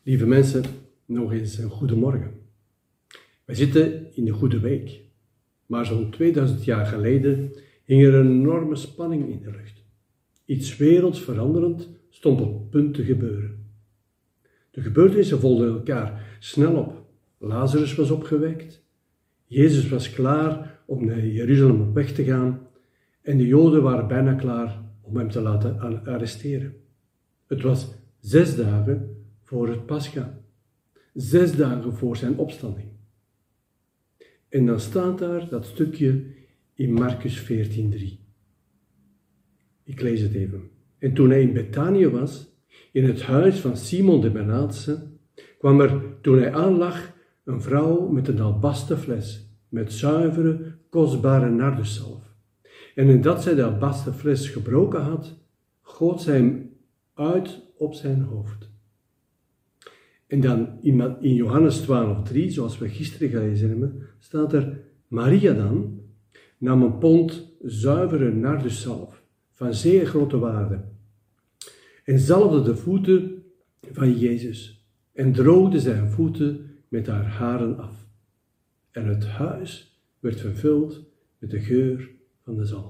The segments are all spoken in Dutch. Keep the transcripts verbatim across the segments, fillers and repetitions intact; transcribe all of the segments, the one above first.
Lieve mensen, nog eens een goedemorgen. Wij zitten in de Goede Week, maar zo'n tweeduizend jaar geleden hing er een enorme spanning in de lucht. Iets wereldsveranderend stond op het punt te gebeuren. De gebeurtenissen volgden elkaar snel op. Lazarus was opgewekt, Jezus was klaar om naar Jeruzalem op weg te gaan en de Joden waren bijna klaar om hem te laten arresteren. Het was zes dagen voor het Pascha, zes dagen voor zijn opstanding. En dan staat daar dat stukje in Marcus veertien drie. Ik lees het even. En toen hij in Betanië was, in het huis van Simon de Benaatse, kwam er, toen hij aanlag, een vrouw met een albasten fles, met zuivere, kostbare narduszalf. En nadat zij de albasten fles gebroken had, goot zij hem uit op zijn hoofd. En dan in Johannes twaalf drie, zoals we gisteren gelezen hebben, staat er: Maria dan nam een pond zuivere narduszalf van zeer grote waarde en zalfde de voeten van Jezus en droogde zijn voeten met haar haren af. En het huis werd vervuld met de geur van de zalf.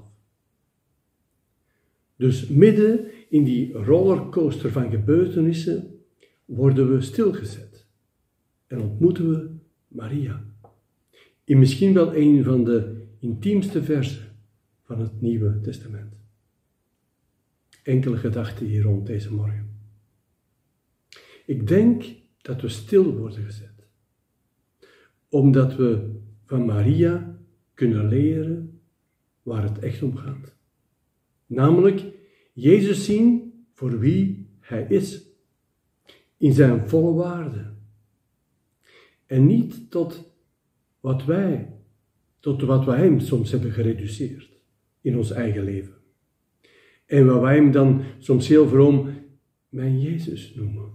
Dus midden in die rollercoaster van gebeurtenissen worden we stilgezet en ontmoeten we Maria. In misschien wel een van de intiemste versen van het Nieuwe Testament. Enkele gedachten hier rond deze morgen. Ik denk dat we stil worden gezet, omdat we van Maria kunnen leren waar het echt om gaat. Namelijk Jezus zien voor wie Hij is, in zijn volle waarde. En niet tot wat wij, tot wat wij Hem soms hebben gereduceerd in ons eigen leven. En wat wij Hem dan soms heel vroom mijn Jezus noemen.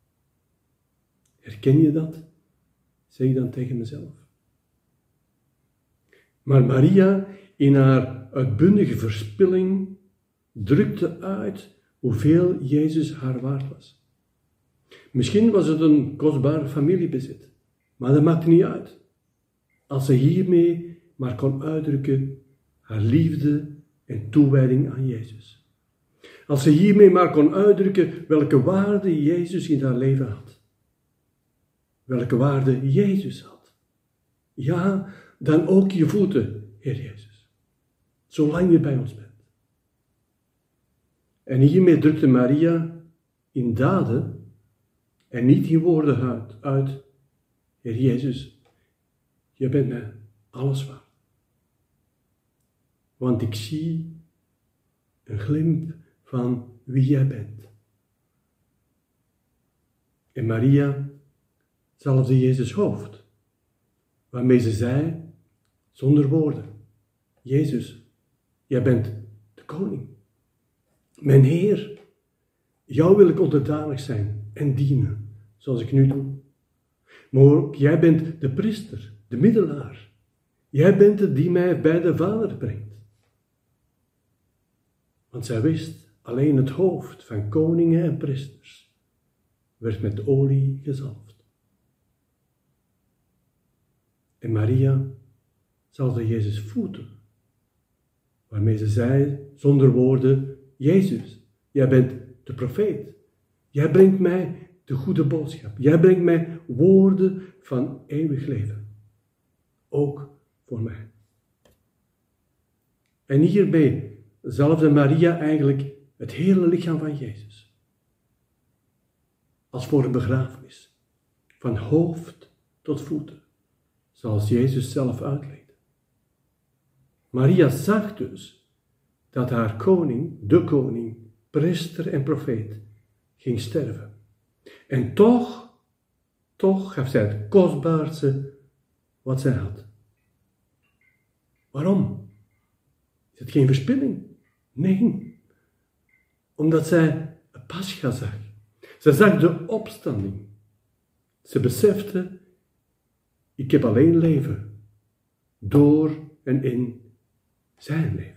Herken je dat? Zeg ik dan tegen mezelf. Maar Maria, in haar uitbundige verspilling, drukte uit hoeveel Jezus haar waard was. Misschien was het een kostbaar familiebezit, maar dat maakte niet uit. Als ze hiermee maar kon uitdrukken haar liefde en toewijding aan Jezus. Als ze hiermee maar kon uitdrukken welke waarde Jezus in haar leven had. Welke waarde Jezus had. Ja, dan ook je voeten, Heer Jezus. Zolang je bij ons bent. En hiermee drukte Maria in daden en niet in woorden uit, uit, Heer Jezus, je bent mij alles waard. Want ik zie een glimp van wie jij bent. En Maria zalfde Jezus' hoofd, waarmee ze zei, zonder woorden, Jezus, jij bent de koning, mijn Heer, jou wil ik onderdanig zijn en dienen, zoals ik nu doe. Maar ook jij bent de priester, de middelaar. Jij bent het die mij bij de Vader brengt. Want zij wist, alleen het hoofd van koningen en priesters werd met olie gezalfd. En Maria zalfde Jezus' voeten, waarmee ze zei, zonder woorden, Jezus, jij bent de profeet. Jij brengt mij de goede boodschap. Jij brengt mij woorden van eeuwig leven. Ook voor mij. En hierbij zalfde Maria eigenlijk het hele lichaam van Jezus. Als voor een begrafenis. Van hoofd tot voeten. Zoals Jezus zelf uitlegde. Maria zag dus dat haar koning, de koning, priester en profeet, ging sterven. En toch, toch gaf zij het kostbaarste wat zij had. Waarom? Is het geen verspilling? Nee. Omdat zij een Pascha zag. Ze zag de opstanding. Ze besefte, ik heb alleen leven. Door en in zijn leven.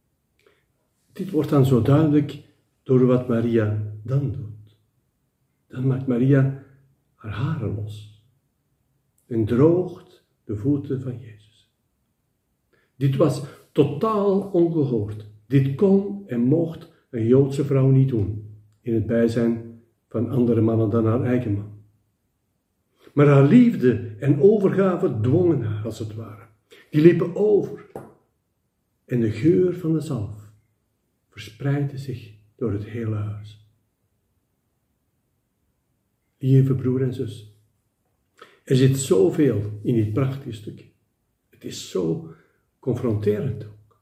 Dit wordt dan zo duidelijk door wat Maria dan doet. Dan maakt Maria haar haren los en droogt de voeten van Jezus. Dit was totaal ongehoord. Dit kon en mocht een Joodse vrouw niet doen, in het bijzijn van andere mannen dan haar eigen man. Maar haar liefde en overgave dwongen haar, als het ware. Die liepen over. En de geur van de zalf verspreidde zich door het hele huis. Lieve broer en zus, er zit zoveel in dit prachtige stukje. Het is zo confronterend ook.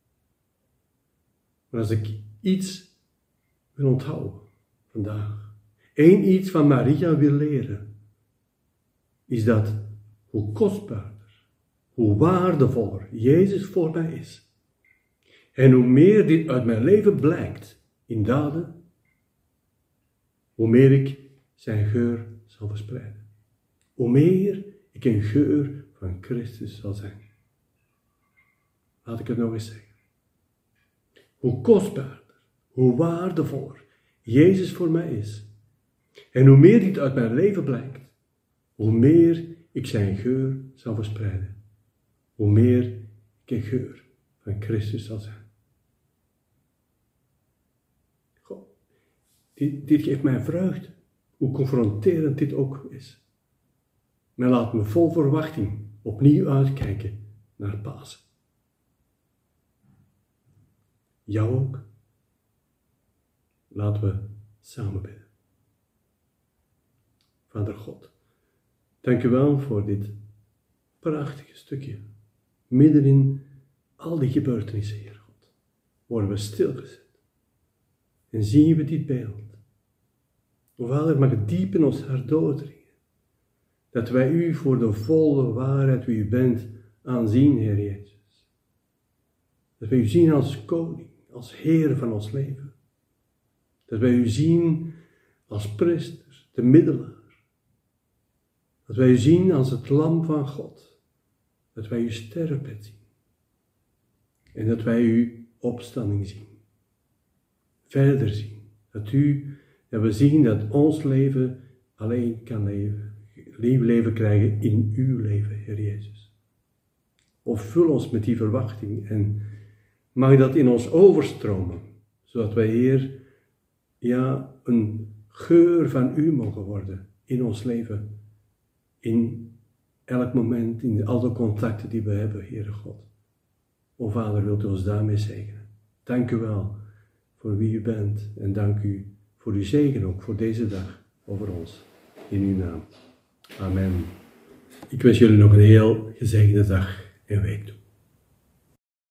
Maar als ik iets wil onthouden vandaag, één iets van Maria wil leren, is dat hoe kostbaarder, hoe waardevoller Jezus voor mij is. En hoe meer dit uit mijn leven blijkt in daden, hoe meer ik zijn geur zal verspreiden. Hoe meer ik een geur van Christus zal zijn. Laat ik het nog eens zeggen. Hoe kostbaarder, hoe waardevoller Jezus voor mij is. En hoe meer dit uit mijn leven blijkt, hoe meer ik zijn geur zal verspreiden. Hoe meer ik een geur van Christus zal zijn. Goh, dit, dit geeft mij vreugde, hoe confronterend dit ook is. Maar laat me vol verwachting opnieuw uitkijken naar Pasen. Jou ook. Laten we samen bidden. Vader God, dank u wel voor dit prachtige stukje. Midden in al die gebeurtenissen, Heer God, worden we stilgezet. En zien we dit beeld. O Vader, mag het diep in ons hart doordringen. Dat wij u voor de volle waarheid wie u bent aanzien, Heer Jezus. Dat wij u zien als koning, als Heer van ons leven. Dat wij u zien als priester, de middelaar. Dat wij u zien als het lam van God. Dat wij uw sterrenbed zien. En dat wij uw opstanding zien. Verder zien. Dat u, dat we zien dat ons leven alleen kan leven. Nieuw leven krijgen in uw leven, Heer Jezus. Of vul ons met die verwachting en mag dat in ons overstromen. Zodat wij, Heer, ja, een geur van u mogen worden in ons leven. In elk moment, in al de contacten die we hebben, Heere God. O Vader, wilt u ons daarmee zegenen. Dank u wel voor wie u bent. En dank u voor uw zegen ook voor deze dag over ons. In uw naam. Amen. Ik wens jullie nog een heel gezegende dag en week toe.